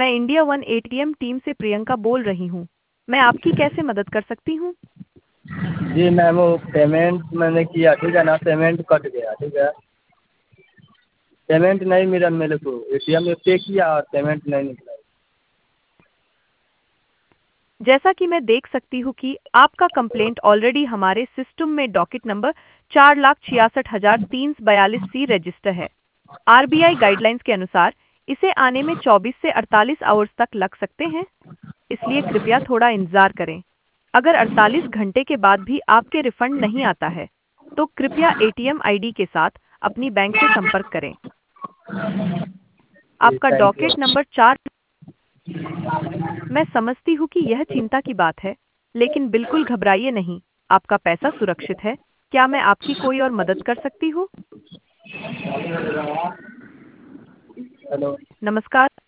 मैं India one ATM team से प्रियंका बोल रही हूँ। मैं आपकी कैसे मदद कर सकती हूँ? जी मैम वो पेमेंट मैंने किया ठीक है ना, पेमेंट कट गया ठीक है। पेमेंट नहीं मिला मेरे को, एटीएम में पे किया और पेमेंट नहीं निकला। जैसा कि मैं देख सकती हूँ कि आपका कंप्लेंट ऑलरेडी हमारे सिस्टम में डॉकेट नंबर 4,66,342 रजिस्टर है। आरबीआई गाइडलाइंस के अनुसार इसे आने में 24 से 48 आवर्स तक लग सकते हैं, इसलिए कृपया थोड़ा इंतजार करें। अगर 48 घंटे के बाद भी आपके रिफंड नहीं आता है, तो कृपया एटीएम आईडी के साथ अपनी बैंक से संपर्क करें। जी आपका थैंक यू। Docket number 4। मैं समझती हूँ कि यह चिंता की बात है, लेकिन बिल्कुल घबराइए नहीं, आपका पैसा सुरक्षित है। क्या मैं आपकी कोई और मदद कर सकती हूँ? हेलो। नमस्कार।